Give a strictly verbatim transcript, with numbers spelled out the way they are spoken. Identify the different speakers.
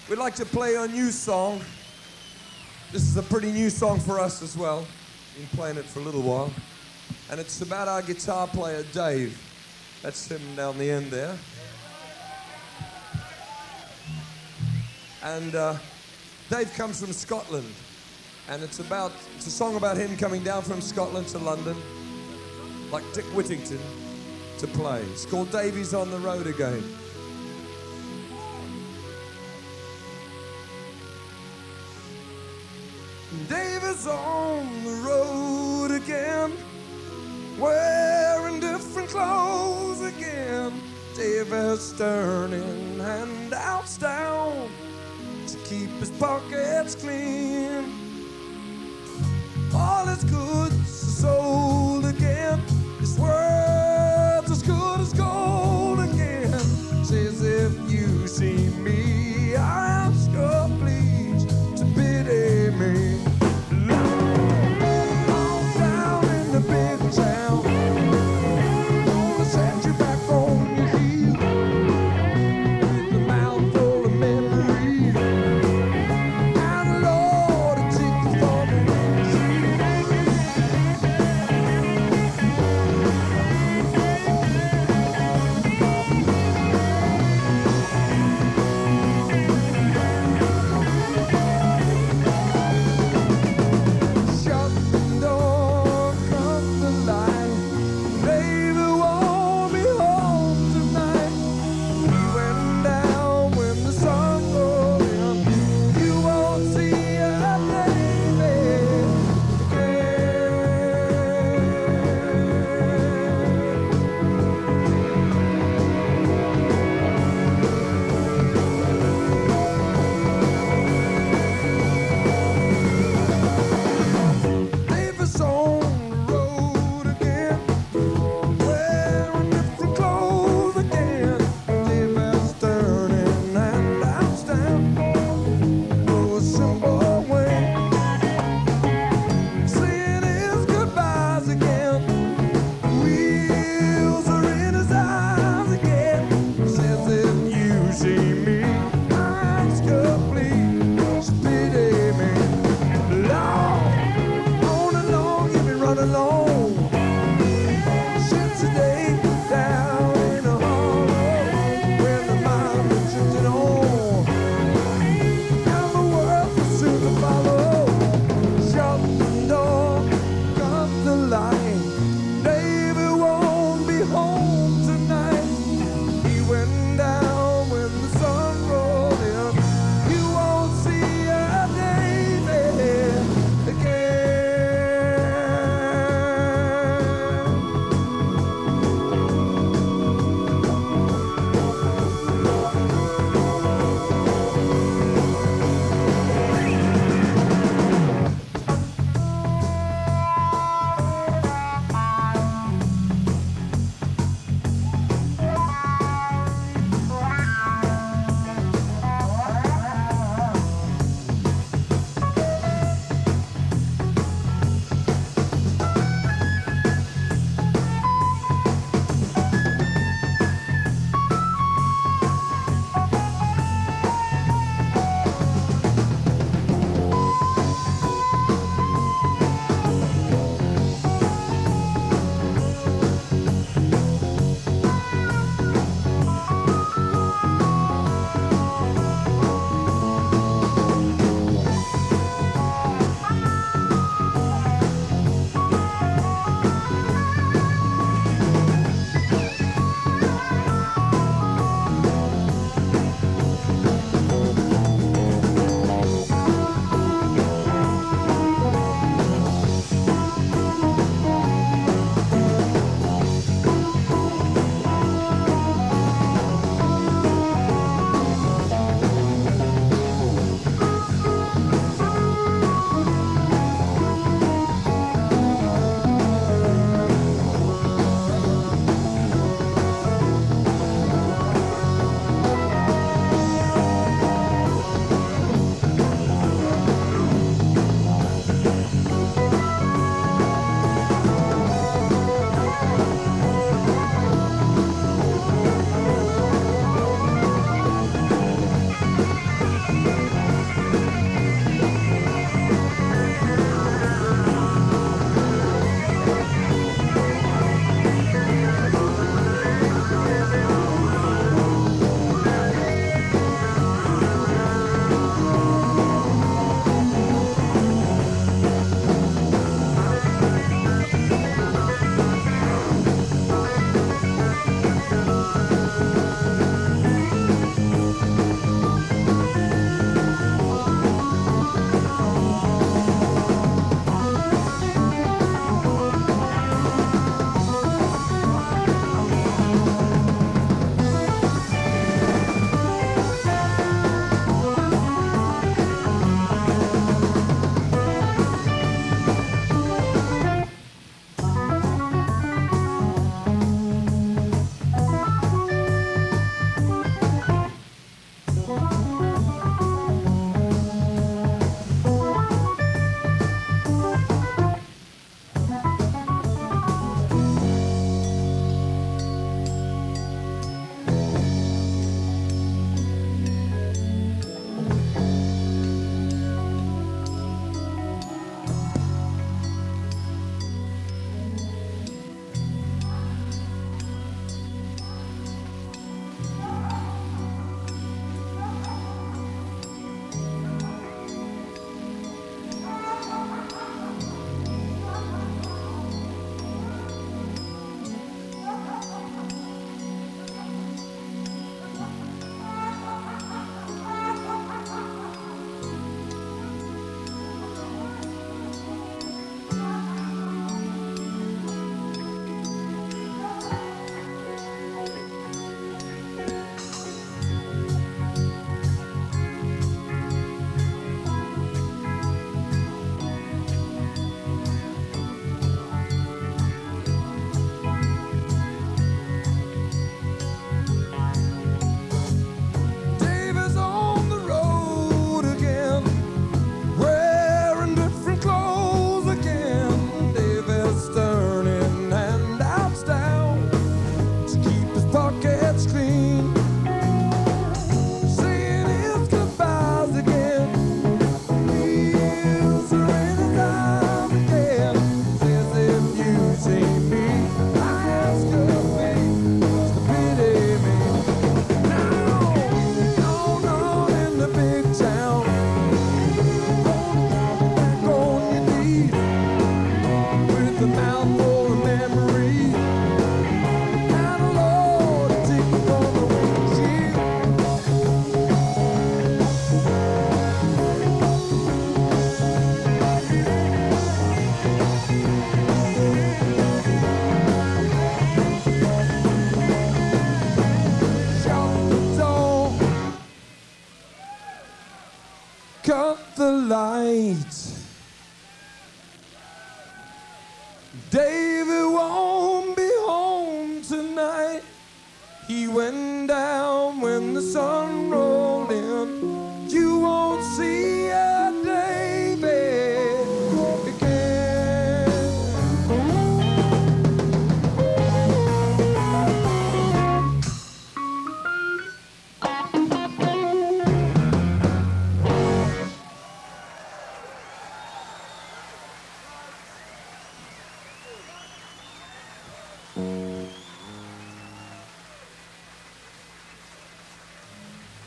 Speaker 1: We'd like to play a new song. This is a pretty new song for us as well. Been playing it for a little while. And it's about our guitar player, Dave. That's him down the end there. And uh, Dave comes from Scotland. And it's about, it's a song about him coming down from Scotland to London, like Dick Whittington, to play. It's called Davey's on the Road Again. Dave is on the road again, wearing different clothes again. Dave is turning handouts down to keep his pockets clean. All his goods are sold again. His world's as good as gold again. Says if you see me, I ask you please to pity me. cut the lights. David won't be home tonight. He went down when the sun